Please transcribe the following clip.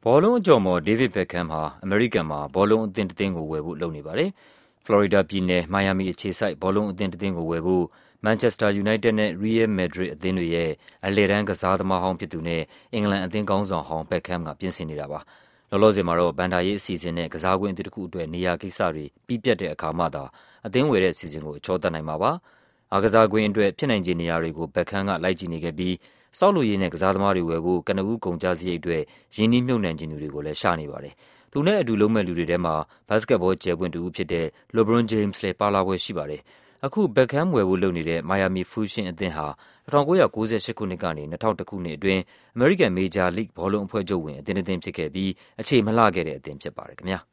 ဘောလုံးအကျော်မော် ဒေးဗစ်ဘက်ခမ်ဟာ အမေရိကန်မှာဘောလုံးအသင်းတစ်သင်းကိုဝယ်ဖို့လုပ်နေပါတယ်။ ဖလော်ရီဒါပြည်နယ်၊ မိုင်ယာမီအခြေစိုက်ဘောလုံးအသင်းတစ်သင်းကိုဝယ်ဖို့ မန်ချက်စတာယူနိုက်တက်နဲ့ ရီးယဲလ် မက်ဒရစ်အသင်းတွေရဲ့အလယ်တန်းကစားသမားဟောင်းဖြစ်သူနဲ့ အင်္ဂလန်အသင်းခေါင်းဆောင်ဟောင်း ဘက်ခမ်က ပြင်ဆင်နေတာပါ။ လောလောဆယ်မှာတော့ ဘဏ္ဍာရေးအစီအစဉ်နဲ့ ကစားကွင်းအသစ်တစ်ခုအတွက် နေရာကိစ္စတွေပြီးပြတ်တဲ့အခါမှသာ အသင်းဝယ်တဲ့အစီအစဉ်ကို အချောသတ်နိုင်မှာပါ။ အားကစားကွင်းအတွက် ဖြစ်နိုင်ခြေနေရာတွေကို ဘက်ခမ်က လိုက်ကြည့်နေခဲ့ပြီး ဆောက်လုပ်ရေးနဲ့ ကစားသမားတွေဝယ်ဖို့ ကနဦးကုန်ကျစရိတ်အတွက် ရင်းနှီးမြှုပ်နှံချင်သူတွေကိုလည်း ရှာနေပါတယ်။ သူနဲ့အတူလုပ်မယ့်လူတွေထဲမှာ ဘတ်စ်ကက်ဘောကြယ်ပွင့်တစ်ဦးဖြစ်တဲ့ LeBron James လည်း ပါလာဖွယ်ရှိပါတယ်။ အခု ဘက်ခမ်ဝယ်ဖို့လုပ်နေတဲ့ မိုင်ယာမီဖူးရှင်းအသင်းဟာ ၁၉၉၈ ခုနှစ်ကနေ ၂၀၀၁ ခုနှစ်အတွင်း အမေရိကန် မေဂျာလိဂ်ဘောလုံးအဖွဲ့ချုပ်ဝင် အသင်းတစ်သင်းဖြစ်ခဲ့ပြီး အခြေမလှခဲ့တဲ့အသင်းဖြစ်ပါတယ်ခင်ဗျာ။